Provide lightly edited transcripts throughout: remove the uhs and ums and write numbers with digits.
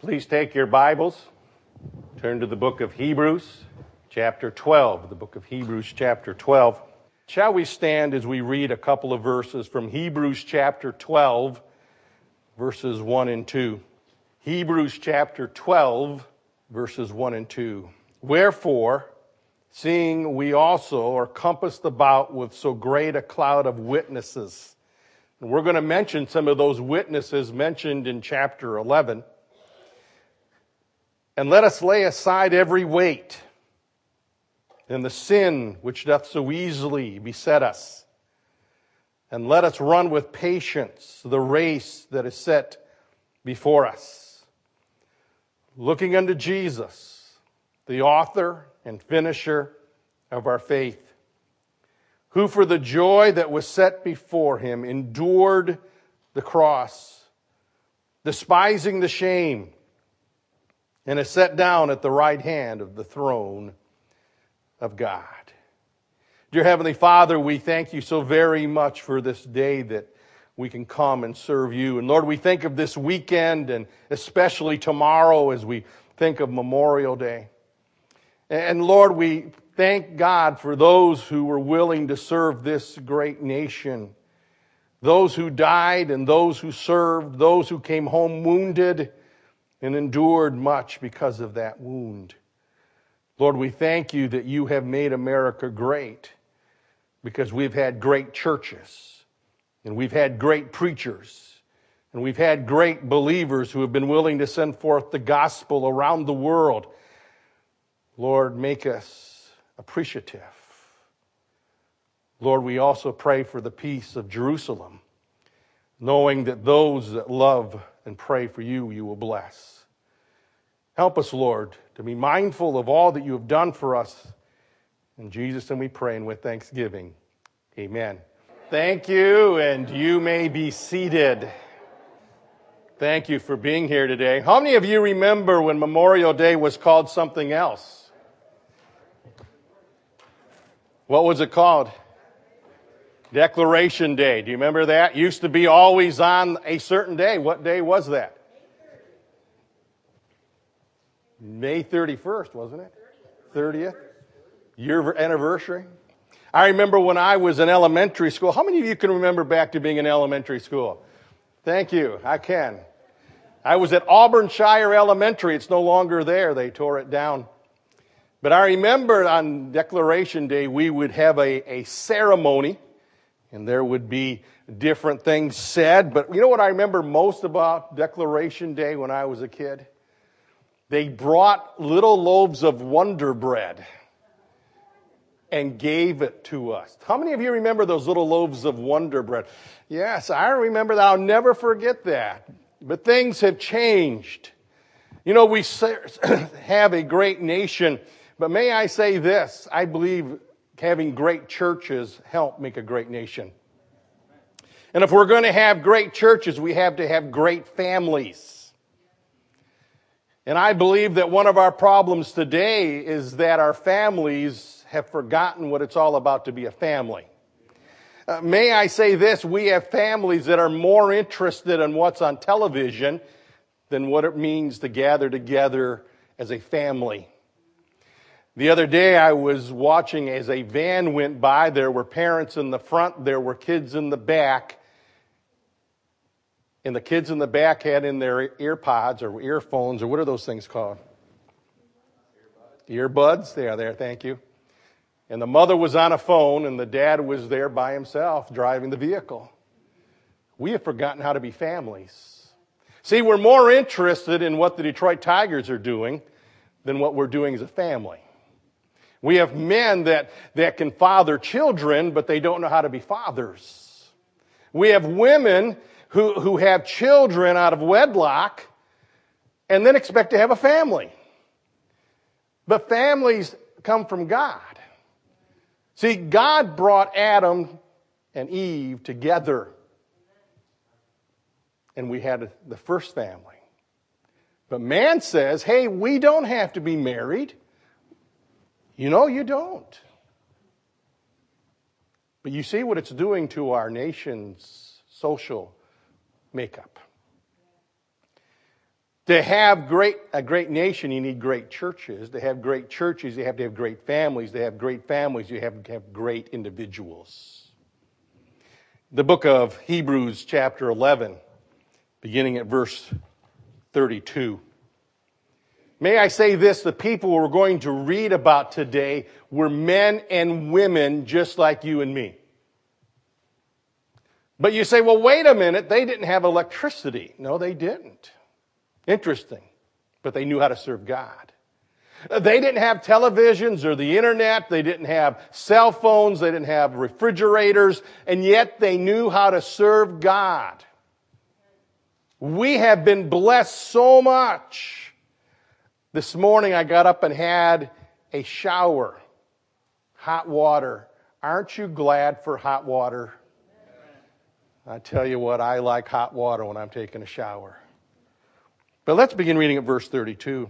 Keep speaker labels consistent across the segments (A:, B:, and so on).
A: Please take your Bibles, turn to the book of Hebrews, chapter 12, the book of Hebrews, chapter 12. Shall we stand as we read a couple of verses from Hebrews, chapter 12, verses 1 and 2. Hebrews, chapter 12, verses 1 and 2. Wherefore, seeing we also are compassed about with so great a cloud of witnesses. And we're going to mention some of those witnesses mentioned in chapter 11. And let us lay aside every weight and the sin which doth so easily beset us. And let us run with patience the race that is set before us, looking unto Jesus, the author and finisher of our faith, who for the joy that was set before him endured the cross, despising the shame, and is set down at the right hand of the throne of God. Dear Heavenly Father, we thank you so very much for this day that we can come and serve you. And Lord, we think of this weekend and especially tomorrow as we think of Memorial Day. And Lord, we thank God for those who were willing to serve this great nation, those who died and those who served, those who came home wounded and endured much because of that wound. Lord, we thank you that you have made America great because we've had great churches and we've had great preachers and we've had great believers who have been willing to send forth the gospel around the world. Lord, make us appreciative. Lord, we also pray for the peace of Jerusalem, knowing that those that love and pray for you, you will bless. Help us, Lord, to be mindful of all that you have done for us. In Jesus' name we pray, and with thanksgiving, amen. Thank you, and you may be seated. Thank you for being here today. How many of you remember when Memorial Day was called something else? What was it called? Declaration Day. Do you remember that? Used to be always on a certain day. What day was that? May 31st, wasn't it? 30th? Year anniversary? I remember when I was in elementary school. How many of you can remember back to being in elementary school? Thank you. I can. I was at Auburnshire Elementary. It's no longer there. They tore it down. But I remember on Declaration Day, we would have a ceremony. And there would be different things said. But you know what I remember most about Declaration Day when I was a kid? They brought little loaves of Wonder Bread and gave it to us. How many of you remember those little loaves of Wonder Bread? Yes, I remember that. I'll never forget that. But things have changed. You know, we have a great nation. But may I say this? I believe having great churches help make a great nation. And if we're going to have great churches, we have to have great families. And I believe that one of our problems today is that our families have forgotten what it's all about to be a family. May I say this? We have families that are more interested in what's on television than what it means to gather together as a family. The other day I was watching as a van went by. There were parents in the front. There were kids in the back. And the kids in the back had in their earpods or earphones, or what are those things called? Earbuds. They are there. Thank you. And the mother was on a phone and the dad was there by himself driving the vehicle. We have forgotten how to be families. See, we're more interested in what the Detroit Tigers are doing than what we're doing as a family. We have men that can father children, but they don't know how to be fathers. We have women who have children out of wedlock and then expect to have a family. But families come from God. See, God brought Adam and Eve together. And we had the first family. But man says, hey, we don't have to be married. You know, you don't. But you see what it's doing to our nation's social makeup. To have a great nation, you need great churches. To have great churches, you have to have great families. To have great families, you have to have great individuals. The book of Hebrews, chapter 11, beginning at verse 32. May I say this, the people we're going to read about today were men and women just like you and me. But you say, well, wait a minute, they didn't have electricity. No, they didn't. Interesting. But they knew how to serve God. They didn't have televisions or the internet. They didn't have cell phones. They didn't have refrigerators. And yet they knew how to serve God. We have been blessed so much. This morning I got up and had a shower. Hot water. Aren't you glad for hot water? I tell you what, I like hot water when I'm taking a shower. But let's begin reading at verse 32.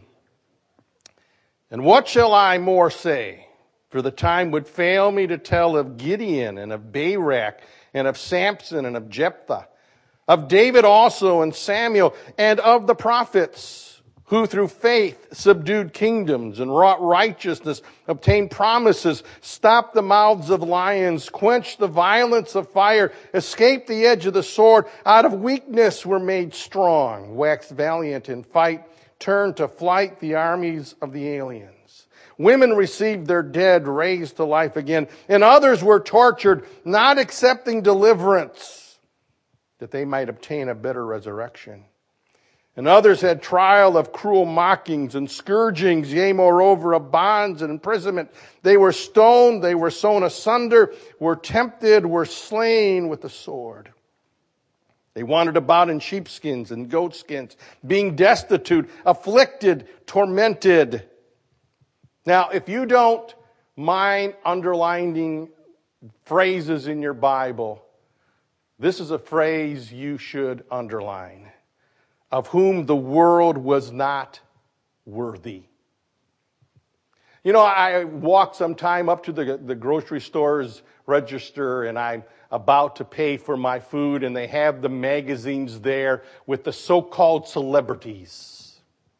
A: And what shall I more say? For the time would fail me to tell of Gideon and of Barak and of Samson and of Jephthah, of David also and Samuel and of the prophets, who through faith subdued kingdoms and wrought righteousness, obtained promises, stopped the mouths of lions, quenched the violence of fire, escaped the edge of the sword, out of weakness were made strong, waxed valiant in fight, turned to flight the armies of the aliens. Women received their dead raised to life again, and others were tortured, not accepting deliverance, that they might obtain a better resurrection. And others had trial of cruel mockings and scourgings, yea, moreover, of bonds and imprisonment. They were stoned, they were sown asunder, were tempted, were slain with the sword. They wandered about in sheepskins and goatskins, being destitute, afflicted, tormented. Now, if you don't mind underlining phrases in your Bible, this is a phrase you should underline. Of whom the world was not worthy. You know, I walk sometime up to the grocery store's register and I'm about to pay for my food and they have the magazines there with the so-called celebrities.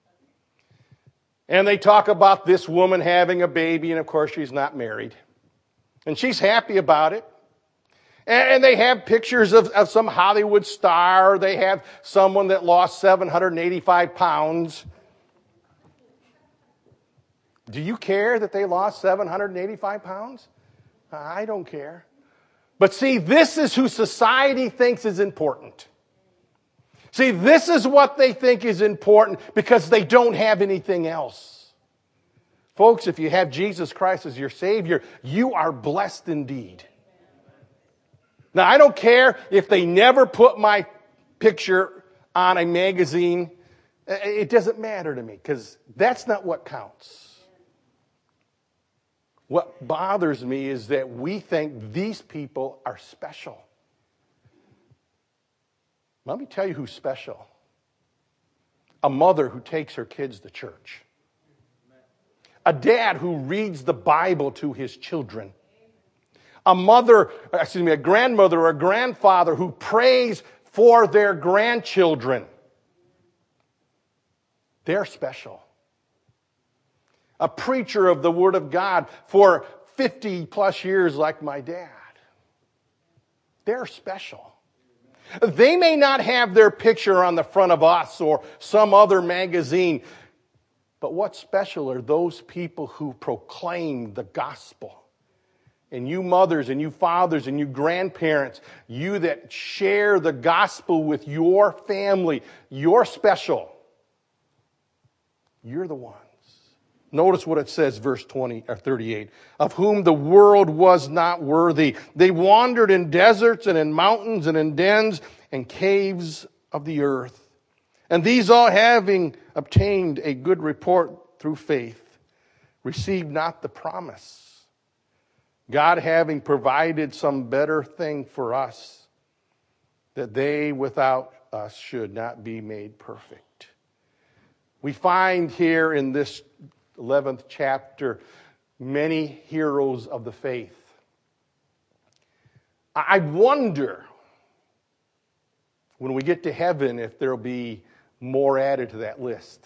A: And they talk about this woman having a baby and of course she's not married. And she's happy about it. And they have pictures of some Hollywood star. They have someone that lost 785 pounds. Do you care that they lost 785 pounds? I don't care. But see, this is who society thinks is important. See, this is what they think is important because they don't have anything else. Folks, if you have Jesus Christ as your Savior, you are blessed indeed. Now, I don't care if they never put my picture on a magazine. It doesn't matter to me because that's not what counts. What bothers me is that we think these people are special. Let me tell you who's special. A mother who takes her kids to church. A dad who reads the Bible to his children. A grandmother or a grandfather who prays for their grandchildren. They're special. A preacher of the Word of God for 50 plus years like my dad. They're special. They may not have their picture on the front of Us or some other magazine, but what's special are those people who proclaim the gospel. And you mothers and you fathers and you grandparents, you that share the gospel with your family, you're special. You're the ones. Notice what it says, verse 38. Of whom the world was not worthy. They wandered in deserts and in mountains and in dens and caves of the earth. And these all having obtained a good report through faith, received not the promise. God having provided some better thing for us, that they without us should not be made perfect. We find here in this 11th chapter many heroes of the faith. I wonder when we get to heaven if there'll be more added to that list.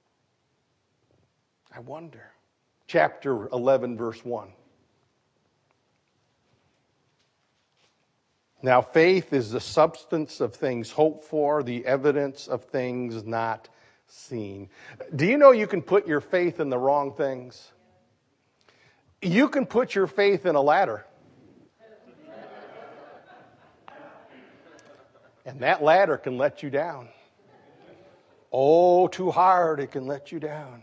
A: I wonder. Chapter 11, verse 1. Now faith is the substance of things hoped for, the evidence of things not seen. Do you know you can put your faith in the wrong things? You can put your faith in a ladder. And that ladder can let you down. Oh, too hard, it can let you down.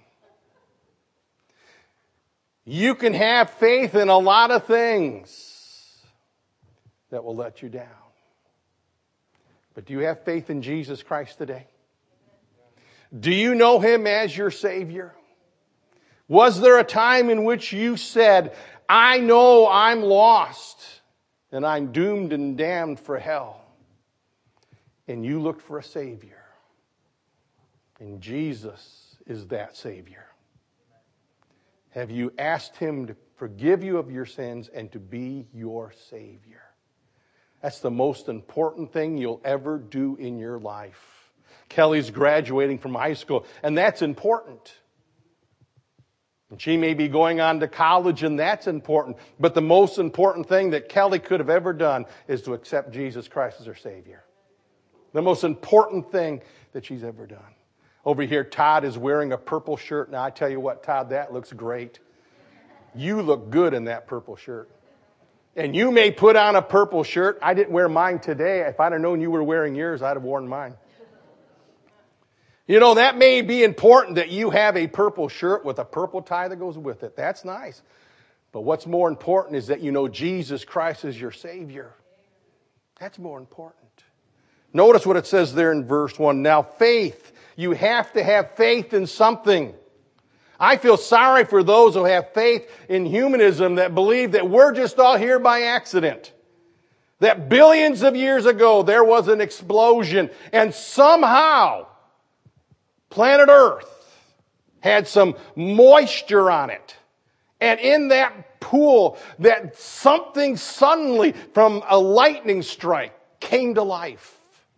A: You can have faith in a lot of things that will let you down. But do you have faith in Jesus Christ today? Do you know Him as your Savior? Was there a time in which you said, I know I'm lost and I'm doomed and damned for hell? And you looked for a Savior. And Jesus is that Savior. Have you asked Him to forgive you of your sins and to be your Savior? That's the most important thing you'll ever do in your life. Kelly's graduating from high school, and that's important. And she may be going on to college, and that's important. But the most important thing that Kelly could have ever done is to accept Jesus Christ as her Savior. The most important thing that she's ever done. Over here, Todd is wearing a purple shirt. Now, I tell you what, Todd, that looks great. You look good in that purple shirt. And you may put on a purple shirt. I didn't wear mine today. If I'd have known you were wearing yours, I'd have worn mine. You know, that may be important that you have a purple shirt with a purple tie that goes with it. That's nice. But what's more important is that you know Jesus Christ is your Savior. That's more important. Notice what it says there in verse 1. Now faith, you have to have faith in something. I feel sorry for those who have faith in humanism that believe that we're just all here by accident. That billions of years ago there was an explosion and somehow planet Earth had some moisture on it. And in that pool, that something suddenly from a lightning strike came to life.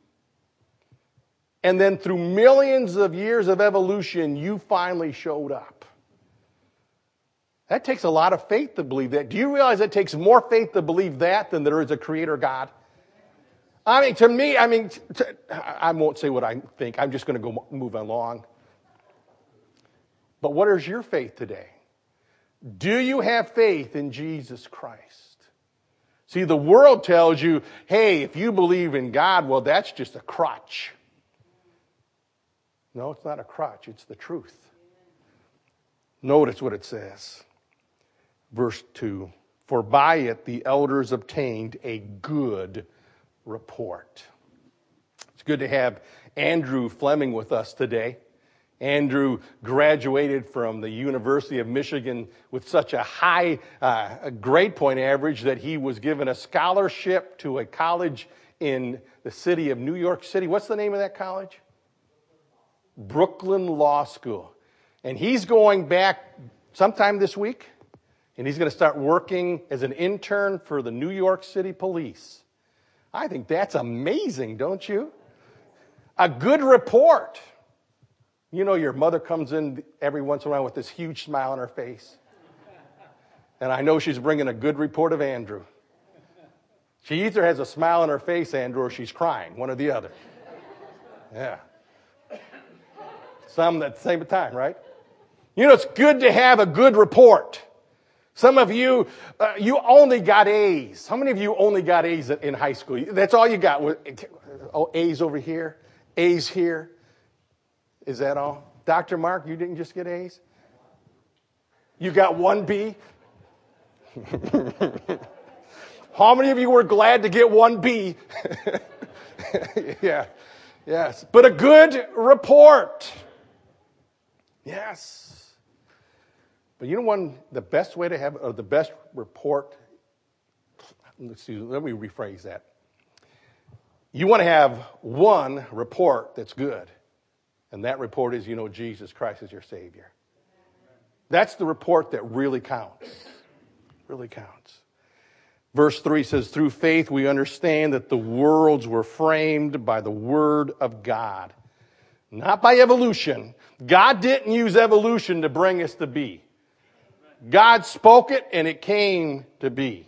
A: And then through millions of years of evolution, you finally showed up. That takes a lot of faith to believe that. Do you realize it takes more faith to believe that than there is a creator God? I mean, to me, I won't say what I think. I'm just going to go move along. But what is your faith today? Do you have faith in Jesus Christ? See, the world tells you, hey, if you believe in God, well, that's just a crutch. No, it's not a crutch. It's the truth. Notice what it says. Verse 2. For by it the elders obtained a good report. It's good to have Andrew Fleming with us today. Andrew graduated from the University of Michigan with such a high grade point average that he was given a scholarship to a college in the city of New York City. What's the name of that college? Brooklyn Law School. And he's going back sometime this week, and he's going to start working as an intern for the New York City Police. I think that's amazing, don't you? A good report. You know, your mother comes in every once in a while with this huge smile on her face. And I know she's bringing a good report of Andrew. She either has a smile on her face, Andrew, or she's crying, one or the other. Yeah. Some at the same time, right? You know, it's good to have a good report. Some of you, you only got A's. How many of you only got A's in high school? That's all you got. Oh, A's over here, A's here. Is that all? Dr. Mark, you didn't just get A's? You got 1 B? How many of you were glad to get 1 B? Yeah, yes. But a good report. Yes. But you know the best way to have, or the best report, let me rephrase that. You want to have one report that's good. And that report is, you know, Jesus Christ is your Savior. That's the report that really counts. Really counts. Verse 3 says, through faith we understand that the worlds were framed by the Word of God, Not by evolution. God didn't use evolution to bring us to be. God spoke it and it came to be.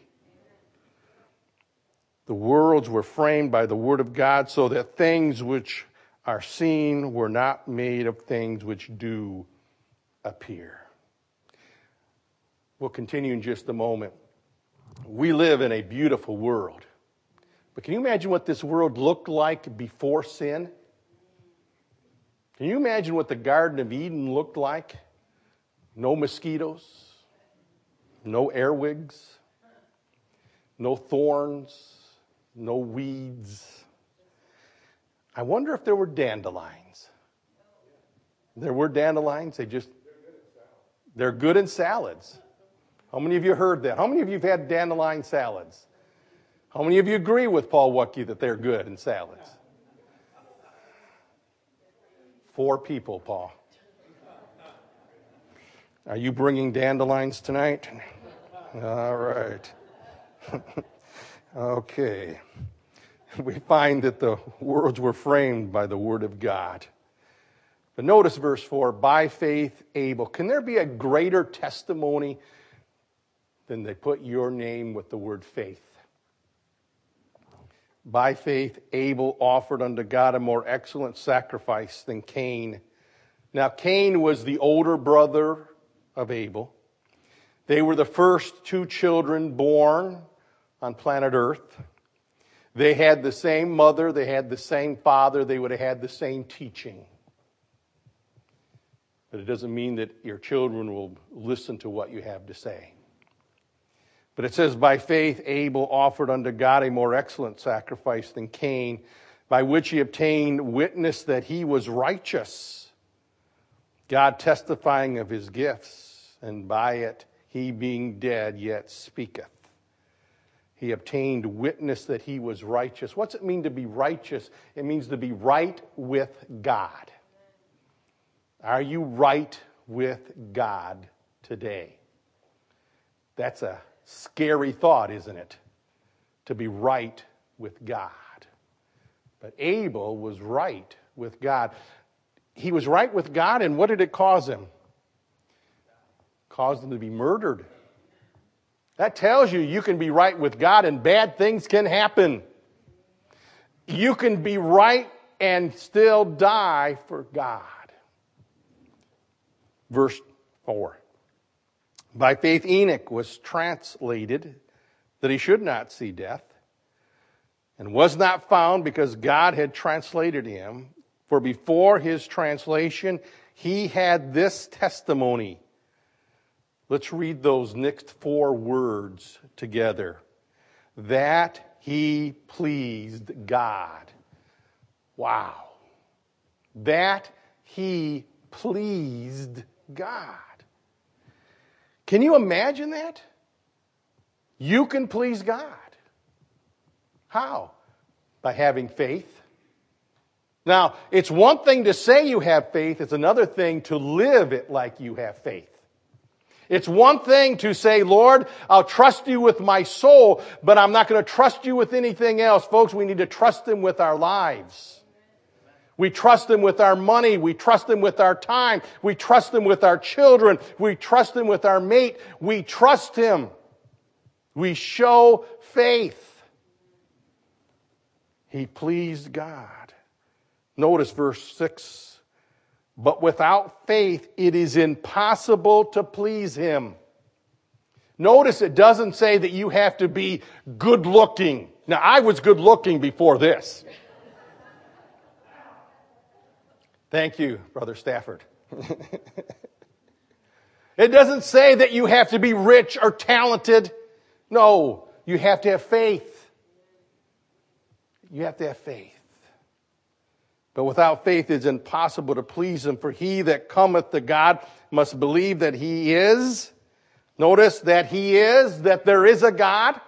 A: The worlds were framed by the Word of God so that things which are seen were not made of things which do appear. We'll continue in just a moment. We live in a beautiful world. But can you imagine what this world looked like before sin? Can you imagine what the Garden of Eden looked like? No mosquitoes, no airwigs, no thorns, no weeds. I wonder if there were dandelions. There were dandelions. They're good in salads. How many of you heard that? How many of you have had dandelion salads? How many of you agree with Paul Wuttke that they're good in salads? 4 people, Paul. Are you bringing dandelions tonight? All right. Okay. We find that the worlds were framed by the Word of God. But notice verse 4, by faith Abel. Can there be a greater testimony than they put your name with the word faith? By faith Abel offered unto God a more excellent sacrifice than Cain. Now Cain was the older brother of Abel. They were the first 2 children born on planet Earth. They had the same mother, they had the same father, they would have had the same teaching. But it doesn't mean that your children will listen to what you have to say. But it says, by faith Abel offered unto God a more excellent sacrifice than Cain, by which he obtained witness that he was righteous, God testifying of his gifts, and by it he being dead yet speaketh. He obtained witness that he was righteous. What's it mean to be righteous? It means to be right with God. Are you right with God today? That's a scary thought, isn't it? To be right with God. But Abel was right with God. He was right with God, and what did it cause him? It caused him to be murdered. That tells you can be right with God and bad things can happen. You can be right and still die for God. Verse 4. By faith Enoch was translated that he should not see death, and was not found because God had translated him. For before his translation he had this testimony. Let's read those next 4 words together. That he pleased God. Wow. That he pleased God. Can you imagine that? You can please God. How? By having faith. Now, it's one thing to say you have faith. It's another thing to live it like you have faith. It's one thing to say, Lord, I'll trust you with my soul, but I'm not going to trust you with anything else. Folks, we need to trust him with our lives. We trust him with our money. We trust him with our time. We trust him with our children. We trust him with our mate. We trust him. We show faith. He pleased God. Notice verse 6. But without faith, it is impossible to please him. Notice it doesn't say that you have to be good looking. Now, I was good looking before this. Thank you, Brother Stafford. It doesn't say that you have to be rich or talented. No, you have to have faith. You have to have faith. But without faith it is impossible to please him. For he that cometh to God must believe that he is. Notice that he is, that there is a God.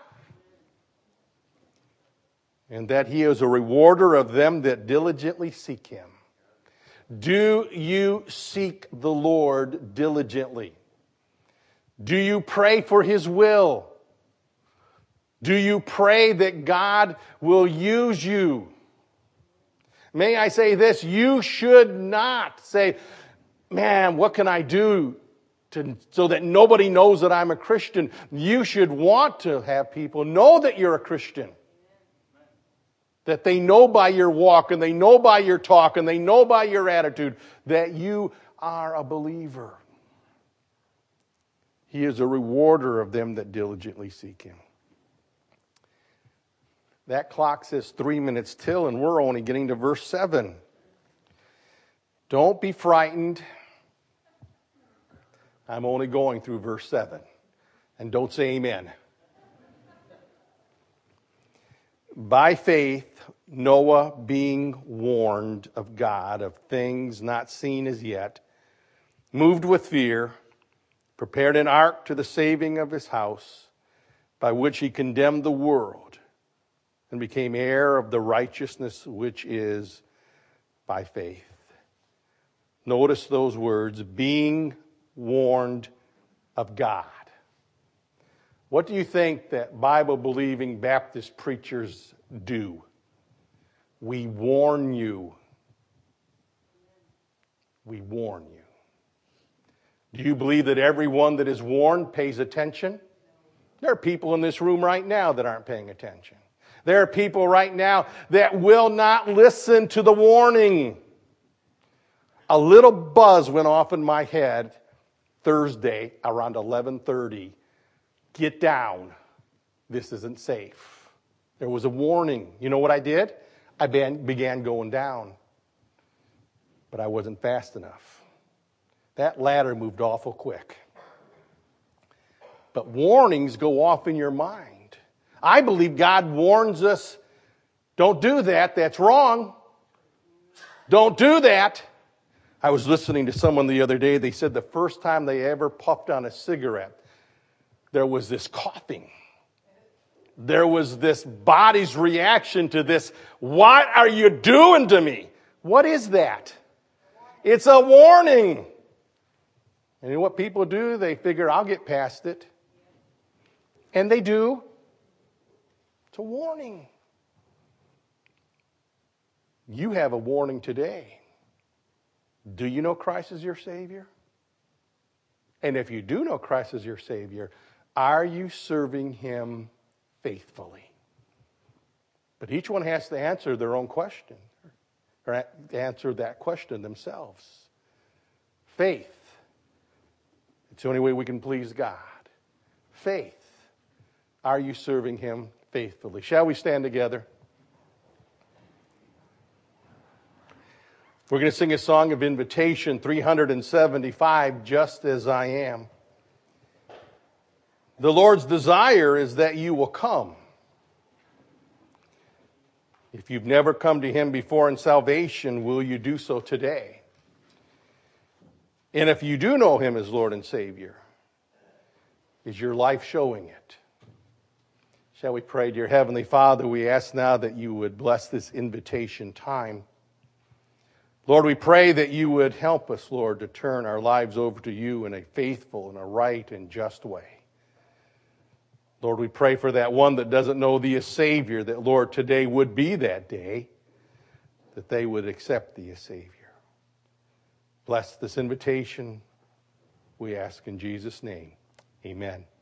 A: And that he is a rewarder of them that diligently seek him. Do you seek the Lord diligently? Do you pray for his will? Do you pray that God will use you? May I say this? You should not say, man, what can I do so that nobody knows that I'm a Christian? You should want to have people know that you're a Christian. That they know by your walk, and they know by your talk, and they know by your attitude that you are a believer. He is a rewarder of them that diligently seek Him. That clock says 3 minutes till, and we're only getting to verse 7. Don't be frightened. I'm only going through verse 7. And don't say amen. By faith, Noah, being warned of God of things not seen as yet, moved with fear, prepared an ark to the saving of his house, by which he condemned the world and became heir of the righteousness which is by faith. Notice those words, being warned of God. What do you think that Bible-believing Baptist preachers do? We warn you. We warn you. Do you believe that everyone that is warned pays attention? There are people in this room right now that aren't paying attention. There are people right now that will not listen to the warning. A little buzz went off in my head Thursday around 11:30. Get down. This isn't safe. There was a warning. You know what I did? I began going down. But I wasn't fast enough. That ladder moved awful quick. But warnings go off in your mind. I believe God warns us, don't do that, that's wrong. Don't do that. I was listening to someone the other day, they said the first time they ever puffed on a cigarette, there was this coughing. There was this body's reaction to this, what are you doing to me? What is that? It's a warning. And you know what people do? They figure, I'll get past it. And they do. It's a warning. You have a warning today. Do you know Christ is your Savior? And if you do know Christ is your Savior, are you serving Him faithfully? But each one has to answer their own question, or answer that question themselves. Faith. It's the only way we can please God. Faith. Are you serving Him faithfully? Shall we stand together? We're going to sing a song of invitation, 375, Just As I Am. The Lord's desire is that you will come. If you've never come to Him before in salvation, will you do so today? And if you do know Him as Lord and Savior, is your life showing it? Shall we pray? Dear Heavenly Father, we ask now that you would bless this invitation time. Lord, we pray that you would help us, Lord, to turn our lives over to you in a faithful and a right and just way. Lord, we pray for that one that doesn't know thee as Savior, that, Lord, today would be that day, that they would accept thee as Savior. Bless this invitation, we ask in Jesus' name. Amen.